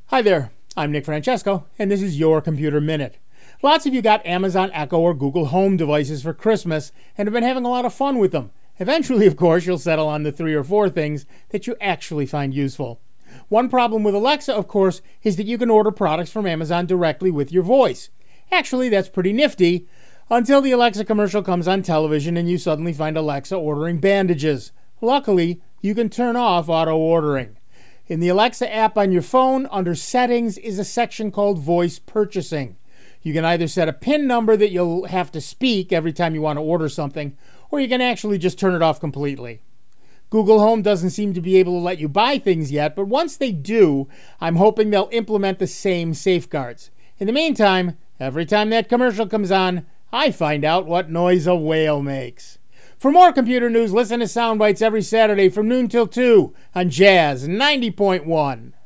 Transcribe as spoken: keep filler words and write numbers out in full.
Hi there, I'm Nick Francesco, and this is your Computer Minute. Lots of you got Amazon Echo or Google Home devices for Christmas and have been having a lot of fun with them. Eventually, of course, you'll settle on the three or four things that you actually find useful. One problem with Alexa, of course, is that you can order products from Amazon directly with your voice. Actually, that's pretty nifty, until the Alexa commercial comes on television and you suddenly find Alexa ordering bandages. Luckily, you can turn off auto-ordering. In the Alexa app on your phone, under Settings is a section called Voice Purchasing. You can either set a PIN number that you'll have to speak every time you want to order something, or you can actually just turn it off completely. Google Home doesn't seem to be able to let you buy things yet, but once they do, I'm hoping they'll implement the same safeguards. In the meantime, every time that commercial comes on, I find out what noise a whale makes. For more computer news, listen to Soundbites every Saturday from noon till two on Jazz ninety point one.